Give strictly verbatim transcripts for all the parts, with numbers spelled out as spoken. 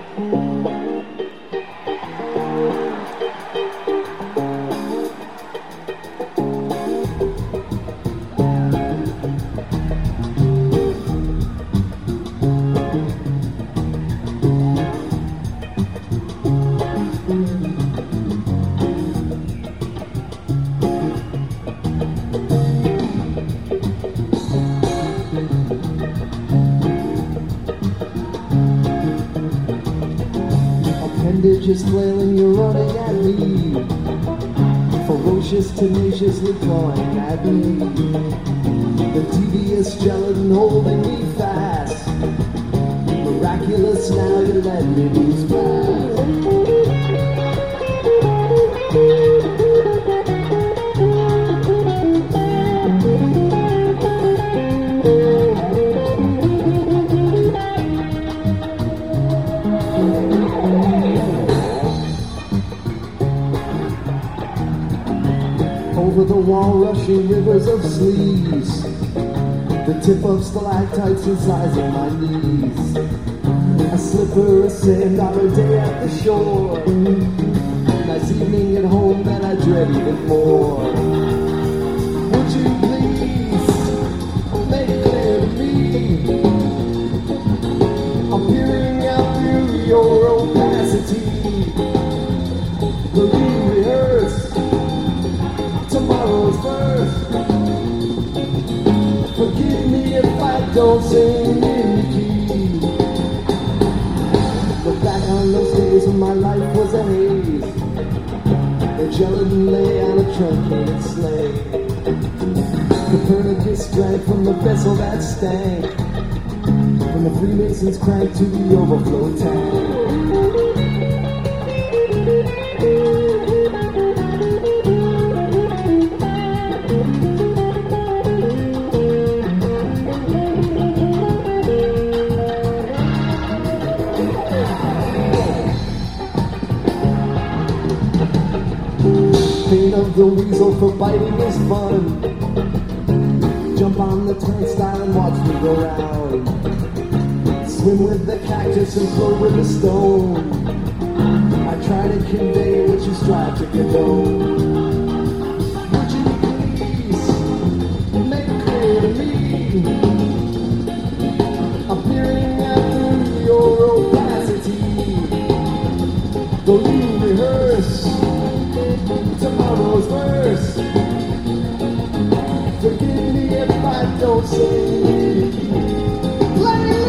Appendages flailing, you're running at me, ferocious, tenaciously clawing at me. The devious gelatin holding me fast, miraculous now you let me lose fast. Over the wall rushing rivers of sleeves, the tip of stalactites incising my knees. A slipper of sand on a day at the shore, nice evening at home that I dread even more. Would you please make clear to me, I'm peering out through your opacity. Will you rehearse tomorrow's verse? Forgive me if I don't sing in the key. Look back on those days when my life was a haze. The gelatin lay on a truncated sleigh. Copernicus drank from the vessel that stank, from the Freemasons crank to the overflow tank. Pain of the weasel for biting is fun. Jump on the turnstile and watch me go round. Swim with the cactus and float with the stone. I try to convey what you strive to condone. Would you please make clear to me, I'm peering out through your opacity. Though you rehearse tomorrow's verse, forgive me if I don't sing. Let me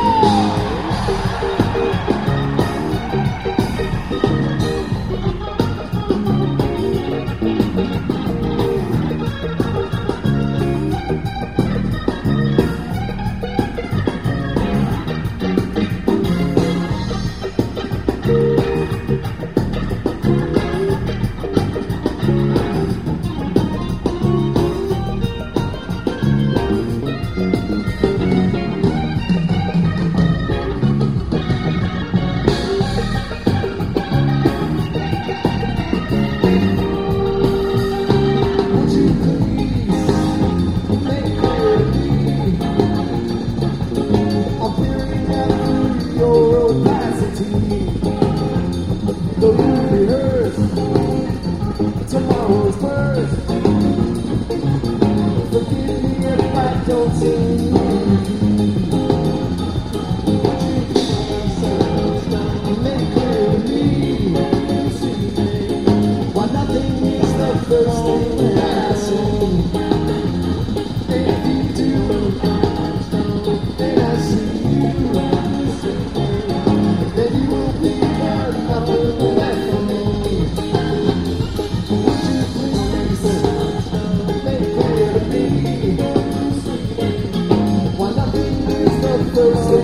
tomorrow's first. Forgive me if I don't sing. Make clear to me why nothing is the first thing that I sing. If you do, then I see you. Then you will be nothing left for me. First